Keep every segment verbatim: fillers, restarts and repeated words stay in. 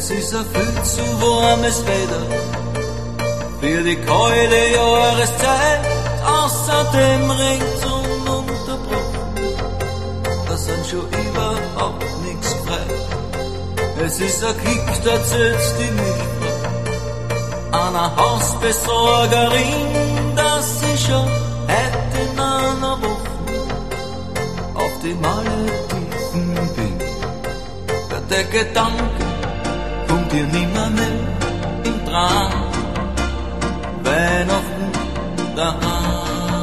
Es ist ein viel zu warmes Wetter für die kalte Jahreszeit. Außerdem regt's ununterbrochen, da sind schon überhaupt nichts frei. Es ist ein Kick, da zählt's die Milchfrau einer Hausbesorgerin, dass sie schon heute in einer Woche auf die Malediven bin. Der Gedanke kommt dir nimmer mehr im Traum. Weihnachten daheim.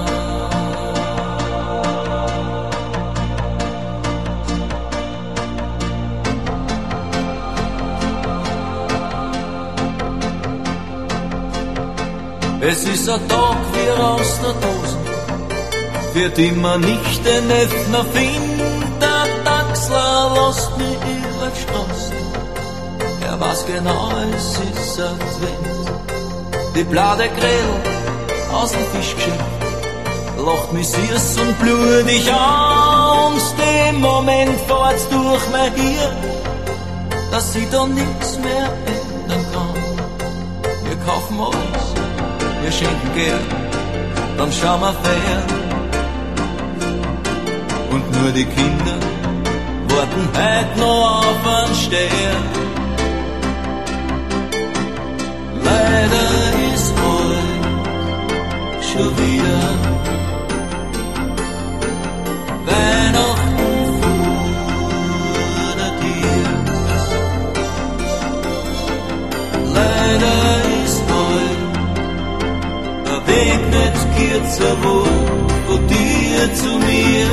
Es ist ein Tag wie aus der Dose, für die man nicht den Öffner findet. Der Taxler lässt mich über die Straße, er weiß genau, es ist Advent. Die blaue Grill aus dem Fischgeschäft lacht mich süß und blutig an. Und dem Moment fährt's durch mein Hirn, dass ich da nix mehr ändern kann. Wir kaufen alles, wir schenken gern, dann schauen wir fern. Und nur die Kinder warten heut noch auf einen Stern. Leider ist heut schon wieder Weihnachten vor der Tür. Leider ist heut der Weg nicht kürzer, wo von dir zu mir.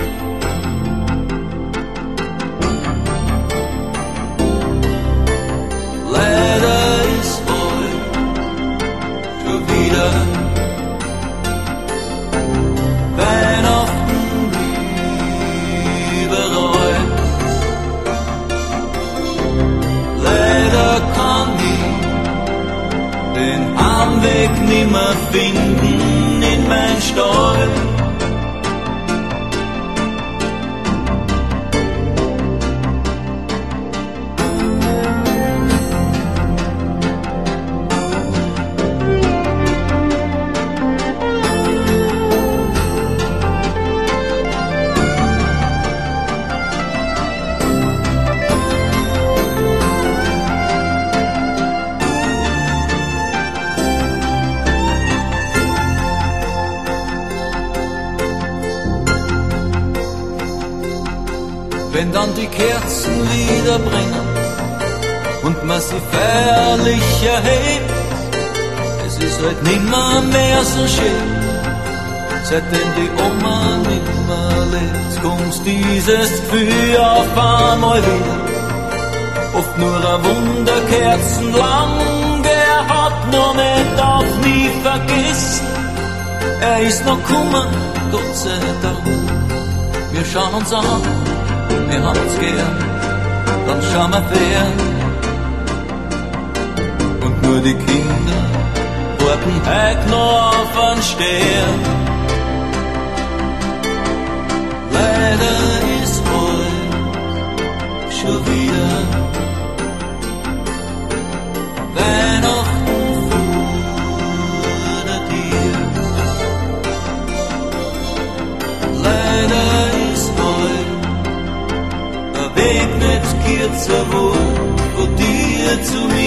Leider ist heut schon wieder Weihnachten überall. Leider kann ich den Heimweg nimmer finden in mein Stall. Wenn dann die Kerzen wieder brennen und man sie feierlich erhebt, es ist halt nimmer mehr so schön, seitdem die Oma nimmer lebt, kommt dieses Gefühl auf einmal wieder. Oft nur ein Wunderkerzen lang, er hat noch nicht auf mich vergessen, er ist noch gekommen, Gott sei Dank. Wir schauen uns an, wir haben's gern, dann schauen wir fern. Und nur die Kinder warten heut noch auf einen Stern. Leider ist heut schon wieder Weihnachten vor der Tür. Leider ist heut der Weg nicht kürzer, wo von dir zu mir.